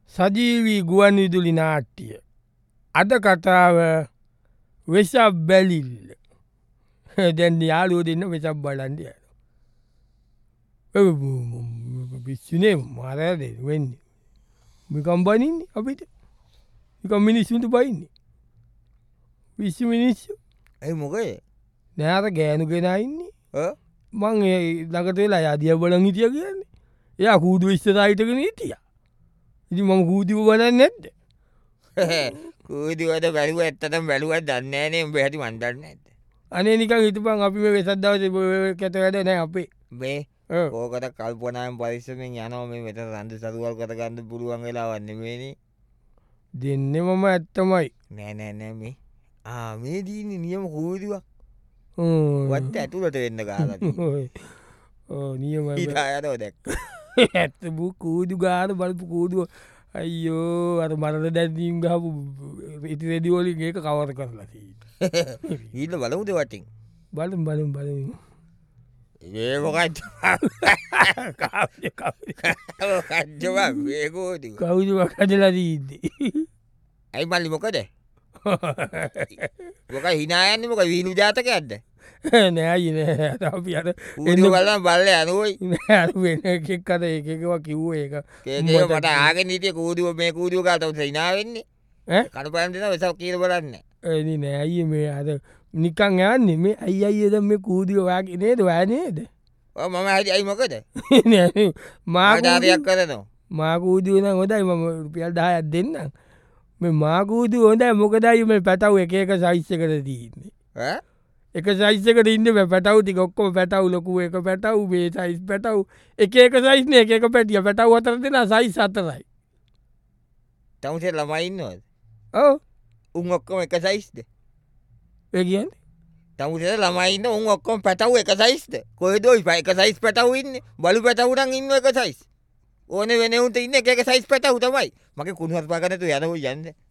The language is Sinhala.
සජීවී ගුවන් විදුලි නාට්‍ය අද කතාව වෙසක් බැලිල්ල දැන් යාලුව දෙන්න වෙසක් බලන්ඩ පිස්සුනේ මාරද වෙන්න මිකම් බනින්නේ අපිට එක මිනිස්සුන්ට බයින්නේ විශ්ෂ මිනිස්සු ඇයි මොකේ නෑර ගෑනු ගෙනයින්නේ මං ළඟට වෙලා අදිය බලන් හිටිය කියන්නේ එයා කූඩු විශ්ෂතයිටගෙන හිටිය ඉති මම කූතිව බලන්න නැද්ද කූදිවට බැලුව ඇත්තතම් බැලුවත් දන්නේනේ බැහති මන්දන්න ඇත අනේ නිකන් හිටපන් අපි මේ වෙසත් දවස කැත වැඩ නෑ අපේ මේ ඕකට කල්පනායම් පරිස්සමෙන් යනෝ මේ වෙත රන්ද සරුවල් කතගන්න පුළුවන් වෙලාවන්න මේන දෙන්න මම ඇත්තමයි නෑනෑනෑ මේ මේ දීන නියම කූදිවක් වත් ඇතුළට වෙන්න කාල නියම හිතායනෝ දැක් ඇත්ත කූදු ගාන බලපු කූදුව අයියෝ අර මරණ දැදීම් ගහපු ඉති රෙදිවලින් ඒක කවර කරලා ඊට බලමුද වටින් බලම් බලම් බලමින් ඒමකච්ච ඒකෝද කවුදුවක් කදලා දීද්දී ඇයි මල්ලි මොකද මොක හිනායන්න මොක වීනු ජාතක ඇද්ද නෑයි නෑ අපි අර බල බල්ල අනුවයි එකක්කද එකකවා කිව්ව ඒක මට ආග නීතිය කූදුව මේ කූදුව කාතව හිනාවෙන්නේ කනු පන්තින වෙසක් කියීර බලන්න ඇනි නෑයි මේ අද නිකං යන්නේ මේ අයි අයිද මේ කූදිය වාගේ නේද වැෑනේද මම හරි අයි මොකද මාදාරයක් කරනවා මාකූදුවන හොදයි මම රුපියල් දායක් දෙන්නම් මේ මාකූතු හොඳයි මොකදයි මේ පැටව් එක සයිස්ස කර දීන්නේ එක සයිස්සකට ඉන්න පැටව්ටි ඔක්කොම පැටව් ලොකුව එක පැටව් මේ සයිස් පැටව් එක සයිස්න එක පැටිය පැටව් අතර දෙෙන සයිස් අතරයි තමුසේ ළමයින්නවද ඕ උන් ඔක්කොම එක සයිස්ද ඒ කියන්න තමුසේ ළමයින්න උන් ඔක්කොම පැටව් එක සයිස්ද කොයදෝයි එක සයිස් පැටව් ඉන්න බලු පැටවුටන් ඉන්න එක සයිස් ඕන වෙනවුට ඉන්න එක සයිස් පැටව් තමයි මගේ කුණුහත් පාගනතු යනව යන්න